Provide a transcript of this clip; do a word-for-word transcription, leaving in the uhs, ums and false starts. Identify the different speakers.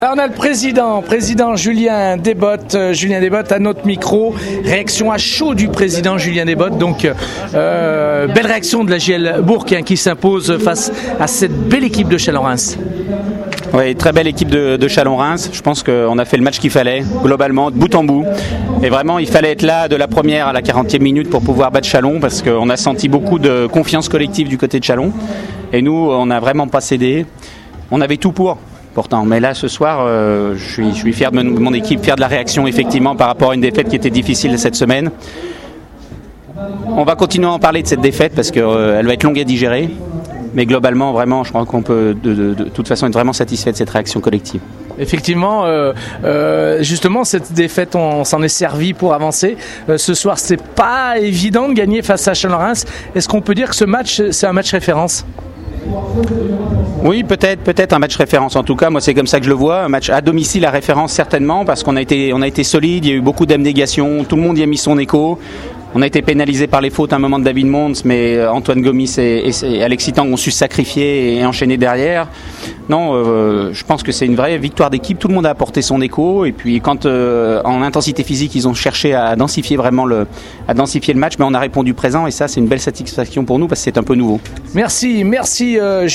Speaker 1: Alors on a le président, président Julien Desbottes, euh, Julien Desbottes à notre micro. Réaction à chaud du président Julien Desbottes. Donc euh, belle réaction de la J L Bourg hein, qui s'impose face à cette belle équipe de Châlons-Reims.
Speaker 2: Oui, très belle équipe de, de Châlons-Reims. Je pense qu'on a fait le match qu'il fallait, globalement, de bout en bout. Et vraiment, il fallait être là de la première à la quarantième minute pour pouvoir battre Châlons, parce qu'on a senti beaucoup de confiance collective du côté de Châlons. Et nous, on n'a vraiment pas cédé. On avait tout pour. Pourtant, mais là ce soir, euh, je suis, je suis fier de mon équipe, fier de la réaction effectivement par rapport à une défaite qui était difficile cette semaine. On va continuer à en parler de cette défaite parce qu'elle euh, va être longue à digérer, mais globalement, vraiment, je crois qu'on peut de, de, de, de toute façon être vraiment satisfait de cette réaction collective.
Speaker 1: Effectivement, euh, euh, justement, cette défaite, on s'en est servi pour avancer. Euh, ce soir, c'est pas évident de gagner face à Châlons-Reims. Est-ce qu'on peut dire que ce match, c'est un match référence ?
Speaker 2: Oui, peut-être, peut-être un match référence. En tout cas, moi, c'est comme ça que je le vois. Un match à domicile à référence, certainement, parce qu'on a été, on a été solide. Il y a eu beaucoup d'abnégations. Tout le monde y a mis son écho. On a été pénalisé par les fautes à un moment de David Mons, mais Antoine Gomis et, et, et Alexis Tang ont su sacrifier et enchaîner derrière. Non, euh, je pense que c'est une vraie victoire d'équipe. Tout le monde a apporté son écho. Et puis, quand euh, en intensité physique, ils ont cherché à densifier vraiment le, à densifier le match, mais on a répondu présent. Et ça, c'est une belle satisfaction pour nous parce que c'est un peu nouveau.
Speaker 1: Merci, merci. Euh,